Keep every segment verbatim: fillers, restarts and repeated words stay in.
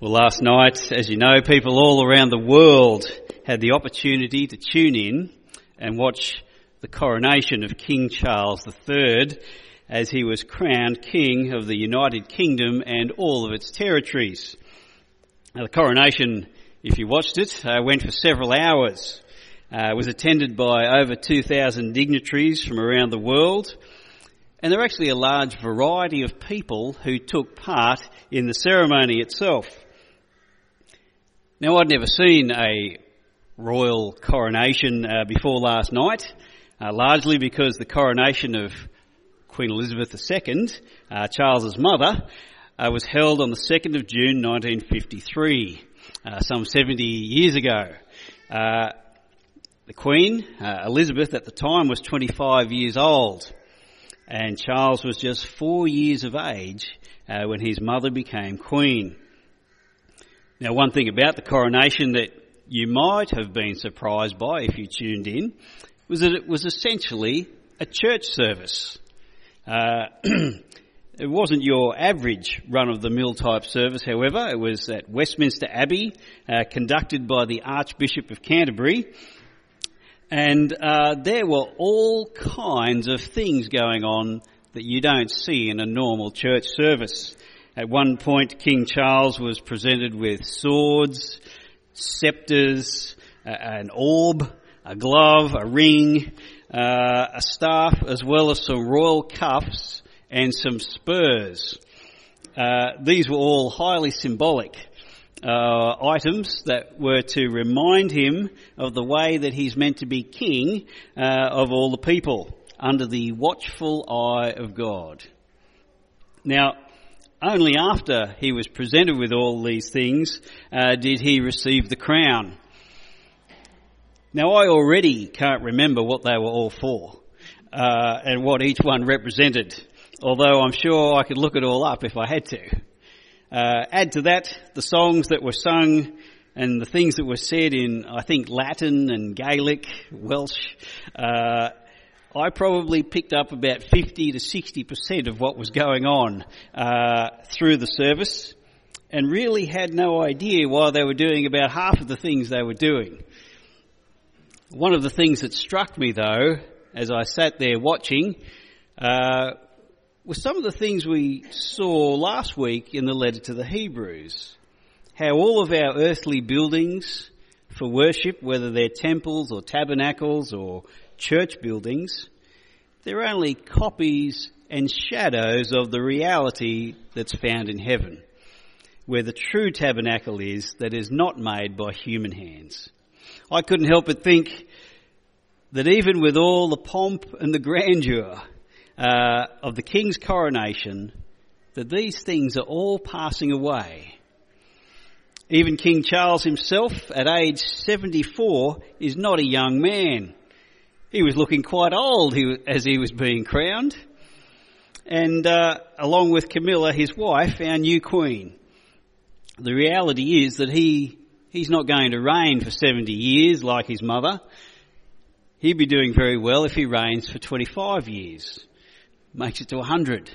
Well, last night, as you know, people all around the world had the opportunity to tune in and watch the coronation of King Charles the Third as he was crowned King of the United Kingdom and all of its territories. Now, the coronation, if you watched it, uh, went for several hours. Uh, it was attended by over two thousand dignitaries from around the world, and there were actually a large variety of people who took part in the ceremony itself. Now, I'd never seen a royal coronation uh, before last night, uh, largely because the coronation of Queen Elizabeth the Second, uh, Charles's mother, uh, was held on the second of June nineteen fifty-three, uh, some seventy years ago. Uh, the Queen, uh, Elizabeth at the time, was twenty-five years old, and Charles was just four years of age uh, when his mother became Queen. Now, one thing about the coronation that you might have been surprised by if you tuned in was that it was essentially a church service. Uh, it wasn't your average run-of-the-mill type service, however. It was at Westminster Abbey, uh, conducted by the Archbishop of Canterbury. And uh, there were all kinds of things going on that you don't see in a normal church service. At one point, King Charles was presented with swords, sceptres, uh, an orb, a glove, a ring, uh, a staff, as well as some royal cuffs and some spurs. Uh, these were all highly symbolic uh, items that were to remind him of the way that he's meant to be king uh, of all the people, under the watchful eye of God. Now, only after he was presented with all these things uh, did he receive the crown. Now, I already can't remember what they were all for uh, and what each one represented, although I'm sure I could look it all up if I had to. Uh, add to that the songs that were sung and the things that were said in, I think, Latin and Gaelic, Welsh. Uh, I probably picked up about fifty to sixty percent of what was going on uh, through the service, and really had no idea why they were doing about half of the things they were doing. One of the things that struck me, though, as I sat there watching, uh, was some of the things we saw last week in the letter to the Hebrews. How all of our earthly buildings for worship, whether they're temples or tabernacles or church buildings, they're only copies and shadows of the reality that's found in heaven, where the true tabernacle is that is not made by human hands. I couldn't help but think that even with all the pomp and the grandeur uh, of the king's coronation, that these things are all passing away. Even King Charles himself, at age seventy-four, is not a young man. He was looking quite old as he was being crowned. And uh, along with Camilla, his wife, our new queen. The reality is that he he's not going to reign for seventy years like his mother. He'd be doing very well if he reigns for twenty-five years. Makes it to one hundred.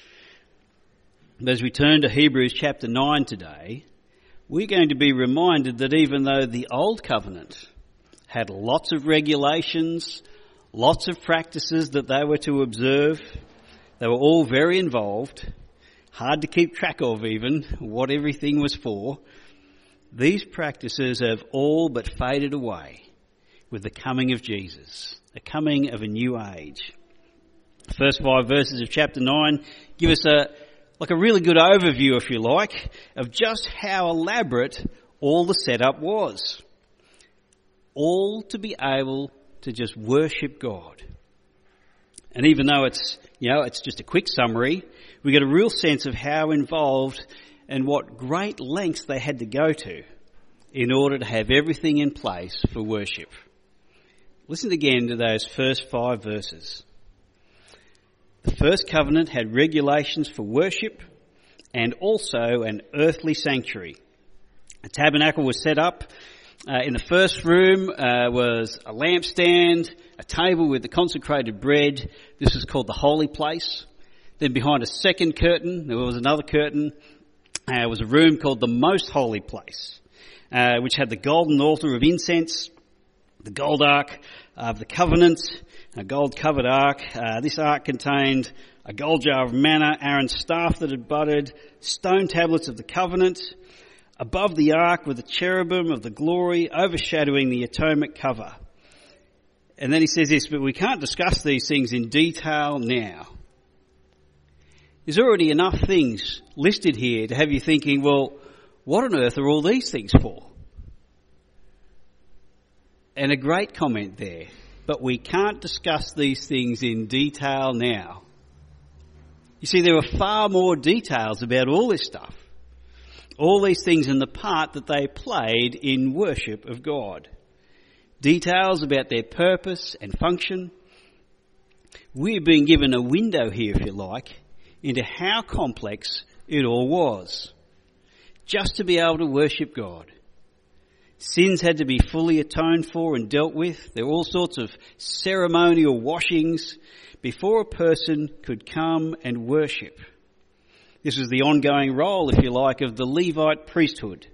But as we turn to Hebrews chapter nine today, we're going to be reminded that even though the Old Covenant had lots of regulations, lots of practices that they were to observe, they were all very involved, hard to keep track of even what everything was for, these practices have all but faded away with the coming of Jesus, the coming of a new age. The first five verses of chapter nine give us a like a really good overview, if you like, of just how elaborate all the setup was. All to be able to just worship God. And even though it's, you know, it's just a quick summary, we get a real sense of how involved and what great lengths they had to go to in order to have everything in place for worship. Listen again to those first five verses. The first covenant had regulations for worship and also an earthly sanctuary. A tabernacle was set up. Uh, in the first room uh, was a lampstand, a table with the consecrated bread. This was called the holy place. Then behind a second curtain, there was another curtain. uh, was a room called the Most Holy Place, uh, which had the golden altar of incense, the gold ark of the covenant, a gold-covered ark. Uh, this ark contained a gold jar of manna, Aaron's staff that had budded, stone tablets of the covenant. Above the ark were the cherubim of the glory overshadowing the atonement cover. And then he says this, but we can't discuss these things in detail now. There's already enough things listed here to have you thinking, well, what on earth are all these things for? And a great comment there, but we can't discuss these things in detail now. You see, there are far more details about all this stuff. All these things and the part that they played in worship of God. Details about their purpose and function. We're being given a window here, if you like, into how complex it all was. Just to be able to worship God. Sins had to be fully atoned for and dealt with. There were all sorts of ceremonial washings before a person could come and worship. This was the ongoing role, if you like, of the Levite priesthood.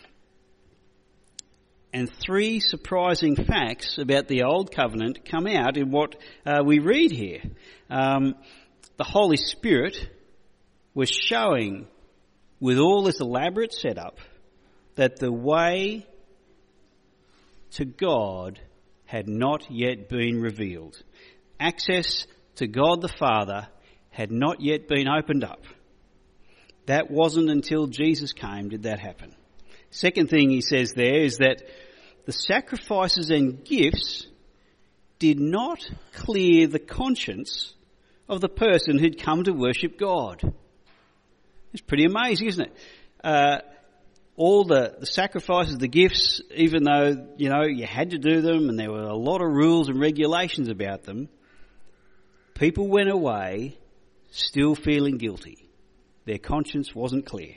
And three surprising facts about the Old Covenant come out in what uh, we read here. Um, the Holy Spirit was showing, with all this elaborate setup, that the way to God had not yet been revealed. Access to God the Father had not yet been opened up. That wasn't until Jesus came did that happen. Second thing he says there is that the sacrifices and gifts did not clear the conscience of the person who'd come to worship God. It's pretty amazing, isn't it? Uh, all the, the sacrifices, the gifts, even though, you know, you had to do them and there were a lot of rules and regulations about them, people went away still feeling guilty. Their conscience wasn't clear.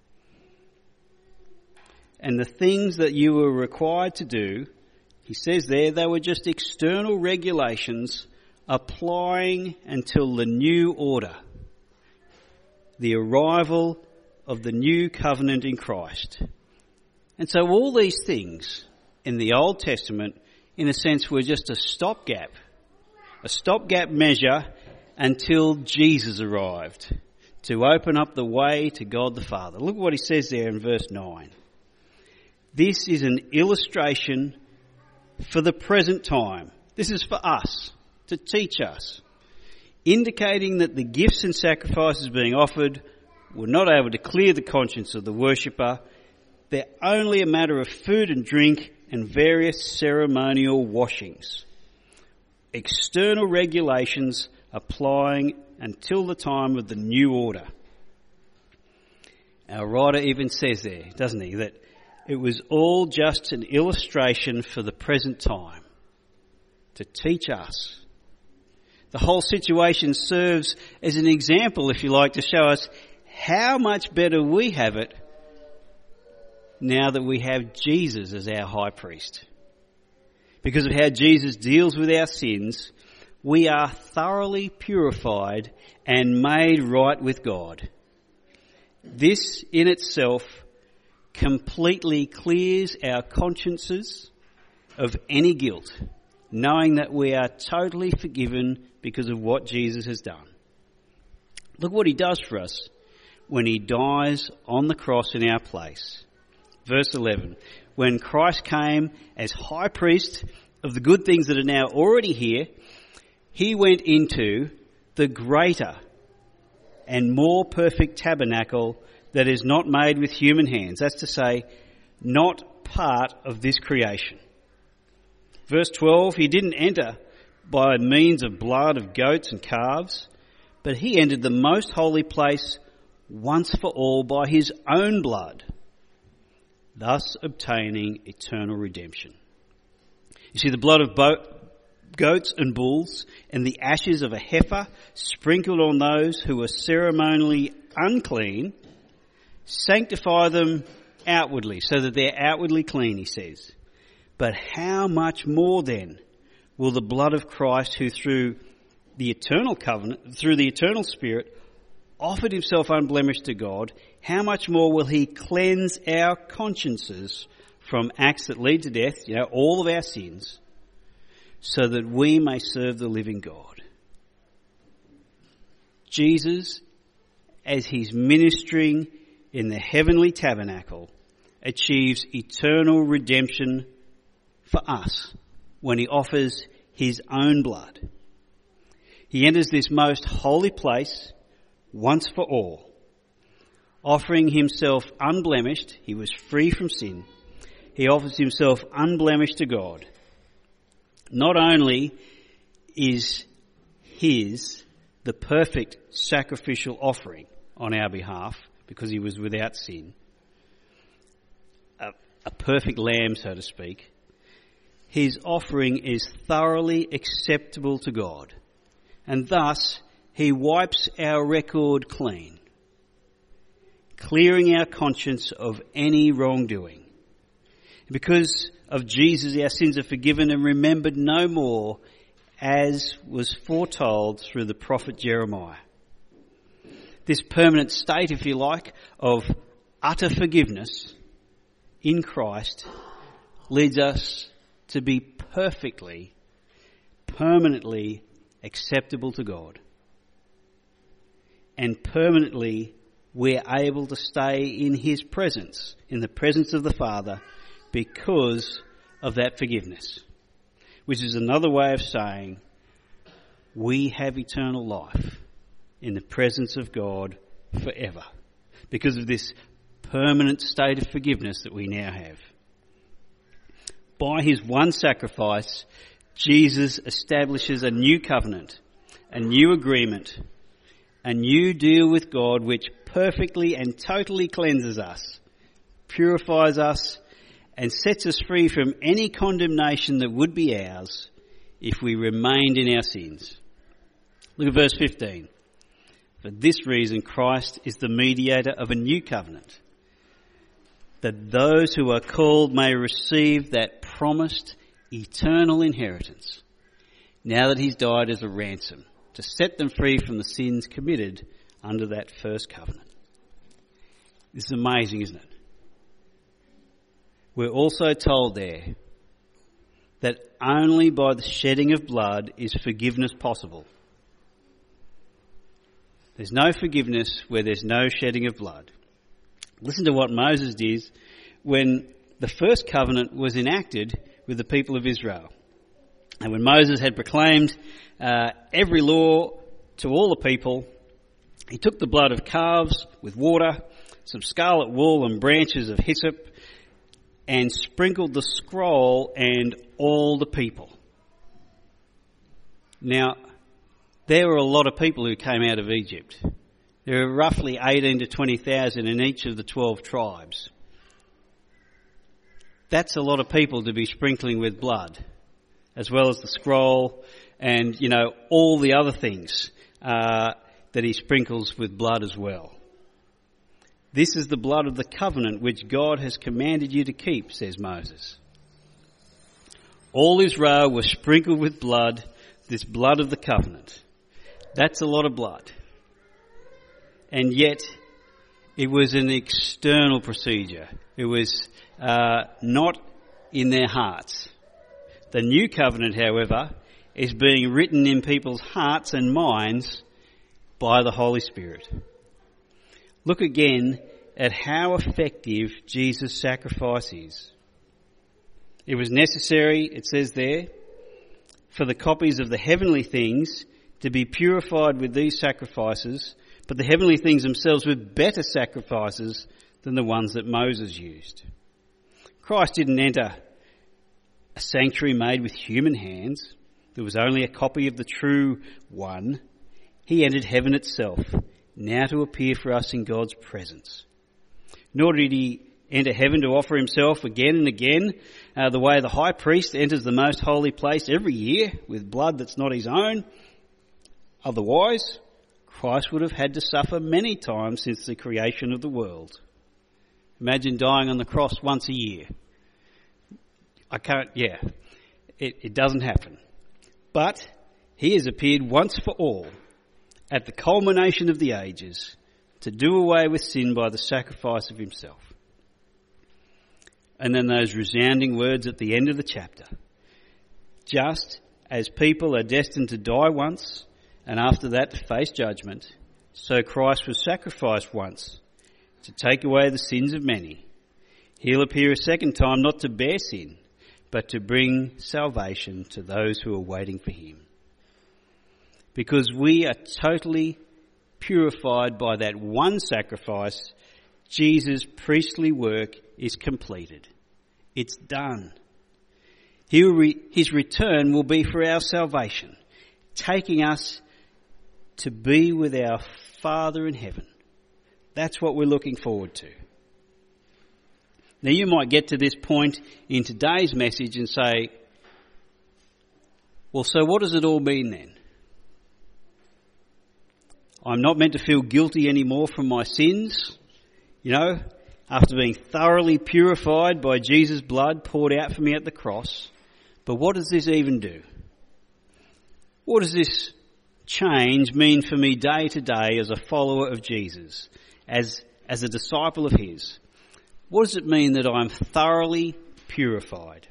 And the things that you were required to do, he says there, they were just external regulations applying until the new order, the arrival of the new covenant in Christ. And so all these things in the Old Testament, in a sense, were just a stopgap, a stopgap measure until Jesus arrived to open up the way to God the Father. Look what he says there in verse nine. This is an illustration for the present time. This is for us, to teach us, indicating that the gifts and sacrifices being offered were not able to clear the conscience of the worshipper. They're only a matter of food and drink and various ceremonial washings. External regulations applying until the time of the new order. Our writer even says there, doesn't he, that it was all just an illustration for the present time, to teach us. The whole situation serves as an example, if you like, to show us how much better we have it now that we have Jesus as our high priest. Because of how Jesus deals with our sins, we are thoroughly purified and made right with God. This in itself completely clears our consciences of any guilt, knowing that we are totally forgiven because of what Jesus has done. Look what he does for us when he dies on the cross in our place. Verse eleven, when Christ came as high priest of the good things that are now already here, he went into the greater and more perfect tabernacle that is not made with human hands. That's to say, not part of this creation. Verse twelve, he didn't enter by means of blood of goats and calves, but he entered the most holy place once for all by his own blood, thus obtaining eternal redemption. You see, the blood of bo- goats and bulls and the ashes of a heifer sprinkled on those who were ceremonially unclean sanctify them outwardly, so that they're outwardly clean, he says. But how much more then will the blood of Christ, who through the eternal covenant, through the eternal Spirit, offered himself unblemished to God, how much more will he cleanse our consciences from acts that lead to death, you know, all of our sins, so that we may serve the living God. Jesus, as he's ministering in the heavenly tabernacle, achieves eternal redemption for us when he offers his own blood. He enters this most holy place once for all, offering himself unblemished. He was free from sin. He offers himself unblemished to God. Not only is his the perfect sacrificial offering on our behalf, because he was without sin, a, a perfect lamb, so to speak, his offering is thoroughly acceptable to God, and thus he wipes our record clean, clearing our conscience of any wrongdoing. Because of Jesus, our sins are forgiven and remembered no more, as was foretold through the prophet Jeremiah. This permanent state, if you like, of utter forgiveness in Christ leads us to be perfectly, permanently acceptable to God. And permanently we're able to stay in his presence, in the presence of the Father, because of that forgiveness. Which is another way of saying we have eternal life in the presence of God forever, because of this permanent state of forgiveness that we now have. By his one sacrifice, Jesus establishes a new covenant, a new agreement, a new deal with God which perfectly and totally cleanses us, purifies us, and sets us free from any condemnation that would be ours if we remained in our sins. Look at verse fifteen. For this reason Christ is the mediator of a new covenant, that those who are called may receive that promised eternal inheritance, now that he's died as a ransom, to set them free from the sins committed under that first covenant. This is amazing, isn't it? We're also told there that only by the shedding of blood is forgiveness possible. There's no forgiveness where there's no shedding of blood. Listen to what Moses did when the first covenant was enacted with the people of Israel. And when Moses had proclaimed uh, every law to all the people, he took the blood of calves with water, some scarlet wool and branches of hyssop, and sprinkled the scroll and all the people. Now, there were a lot of people who came out of Egypt. There were roughly eighteen to twenty thousand in each of the twelve tribes. That's a lot of people to be sprinkling with blood, as well as the scroll and, you know, all the other things uh, that he sprinkles with blood as well. This is the blood of the covenant which God has commanded you to keep, says Moses. All Israel was sprinkled with blood, this blood of the covenant. That's a lot of blood. And yet, it was an external procedure. It was uh, not in their hearts. The new covenant, however, is being written in people's hearts and minds by the Holy Spirit. Look again at how effective Jesus' sacrifice is. It was necessary, it says there, for the copies of the heavenly things to be purified with these sacrifices, but the heavenly things themselves were better sacrifices than the ones that Moses used. Christ didn't enter a sanctuary made with human hands. There was only a copy of the true one. He entered heaven itself, now to appear for us in God's presence. Nor did he enter heaven to offer himself again and again, uh, the way the high priest enters the most holy place every year with blood that's not his own. Otherwise, Christ would have had to suffer many times since the creation of the world. Imagine dying on the cross once a year. I can't, yeah, it, it doesn't happen. But he has appeared once for all, at the culmination of the ages, to do away with sin by the sacrifice of himself. And then those resounding words at the end of the chapter. Just as people are destined to die once, and after that to face judgment, so Christ was sacrificed once to take away the sins of many. He'll appear a second time not to bear sin, but to bring salvation to those who are waiting for him. Because we are totally purified by that one sacrifice, Jesus' priestly work is completed. It's done. He will re- his return will be for our salvation, taking us to be with our Father in heaven. That's what we're looking forward to. Now you might get to this point in today's message and say, well, so what does it all mean then? I'm not meant to feel guilty anymore from my sins, you know, after being thoroughly purified by Jesus' blood poured out for me at the cross. But what does this even do? What does this change mean for me day to day as a follower of Jesus, as, as a disciple of his? What does it mean that I'm thoroughly purified?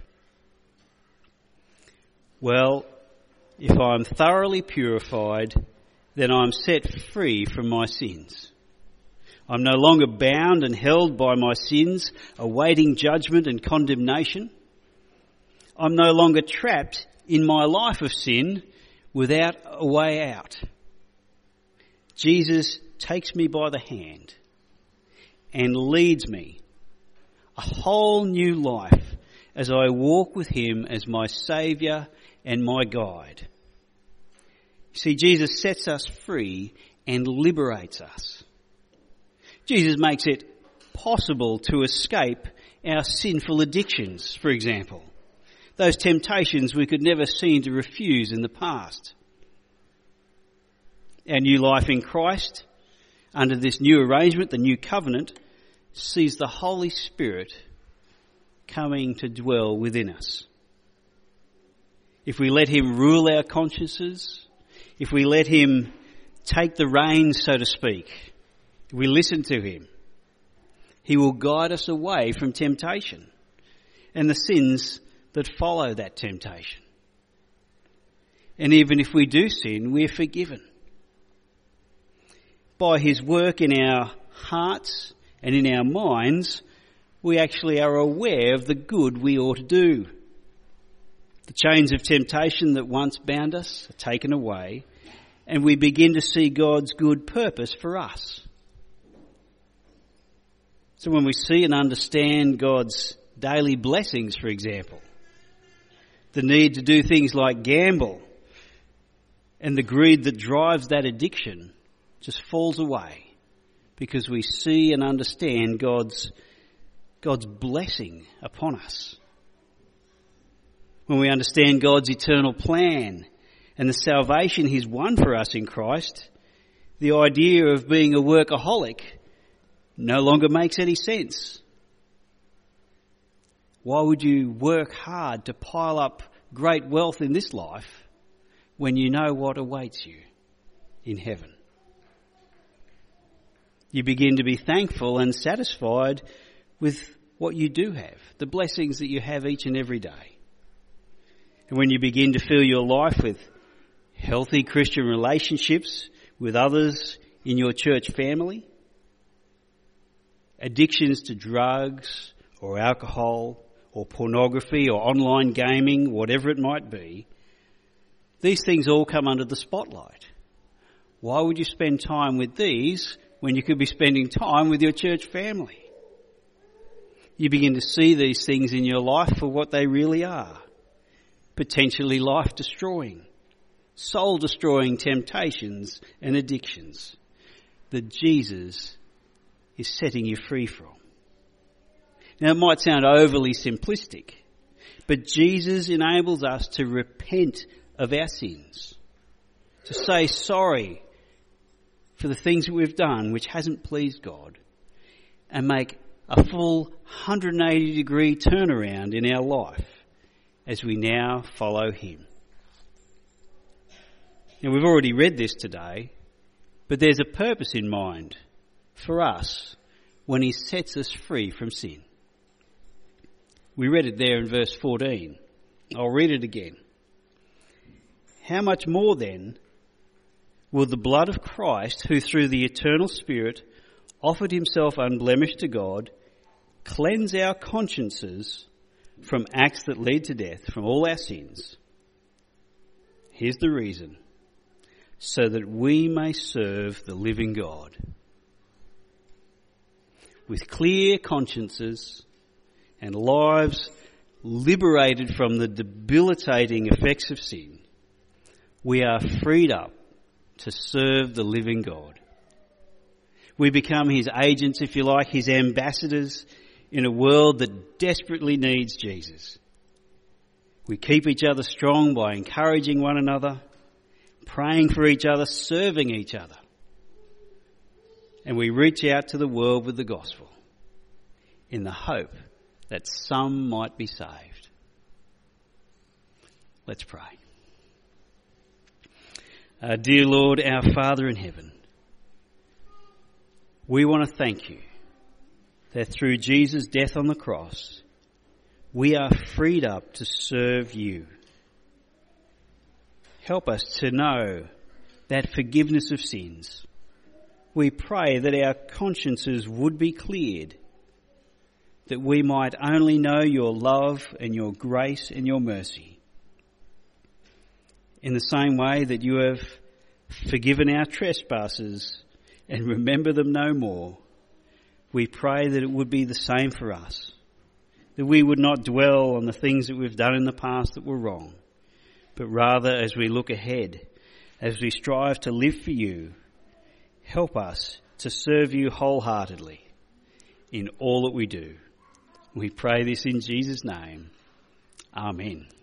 Well, if I'm thoroughly purified, then I'm set free from my sins. I'm no longer bound and held by my sins, awaiting judgment and condemnation. I'm no longer trapped in my life of sin without a way out. Jesus takes me by the hand and leads me a whole new life as I walk with him as my Saviour and my guide. See, Jesus sets us free and liberates us. Jesus makes it possible to escape our sinful addictions, for example. Those temptations we could never seem to refuse in the past. Our new life in Christ, under this new arrangement, the new covenant, sees the Holy Spirit coming to dwell within us. If we let him rule our consciences, if we let him take the reins, so to speak, if we listen to him, he will guide us away from temptation and the sins that follow that temptation. And even if we do sin, we're forgiven. By his work in our hearts and in our minds, we actually are aware of the good we ought to do. The chains of temptation that once bound us are taken away, and we begin to see God's good purpose for us. So when we see and understand God's daily blessings, for example, the need to do things like gamble and the greed that drives that addiction just falls away because we see and understand God's, God's blessing upon us. When we understand God's eternal plan and the salvation he's won for us in Christ, the idea of being a workaholic no longer makes any sense. Why would you work hard to pile up great wealth in this life when you know what awaits you in heaven? You begin to be thankful and satisfied with what you do have, the blessings that you have each and every day. And when you begin to fill your life with healthy Christian relationships with others in your church family, addictions to drugs or alcohol or pornography or online gaming, whatever it might be, these things all come under the spotlight. Why would you spend time with these when you could be spending time with your church family? You begin to see these things in your life for what they really are. Potentially life-destroying, soul-destroying temptations and addictions that Jesus is setting you free from. Now, it might sound overly simplistic, but Jesus enables us to repent of our sins, to say sorry for the things that we've done which hasn't pleased God, and make a full one hundred eighty degree turnaround in our life as we now follow him. Now, we've already read this today, But there's a purpose in mind for us when he sets us free from sin. We read it there in verse fourteen. I'll read it again. How much more then will the blood of Christ, who through the eternal Spirit offered himself unblemished to God, cleanse our consciences from acts that lead to death, from all our sins? Here's the reason. So that we may serve the living God. With clear consciences and lives liberated from the debilitating effects of sin, we are freed up to serve the living God. We become his agents, if you like, his ambassadors in a world that desperately needs Jesus. We keep each other strong by encouraging one another, praying for each other, serving each other. And we reach out to the world with the gospel in the hope that some might be saved. Let's pray. Uh, dear Lord, our Father in heaven, we want to thank you that through Jesus' death on the cross, we are freed up to serve you. Help us to know that forgiveness of sins. We pray that our consciences would be cleared, that we might only know your love and your grace and your mercy. In the same way that you have forgiven our trespasses and remember them no more, we pray that it would be the same for us, that we would not dwell on the things that we've done in the past that were wrong, but rather as we look ahead, as we strive to live for you, help us to serve you wholeheartedly in all that we do. We pray this in Jesus' name. Amen.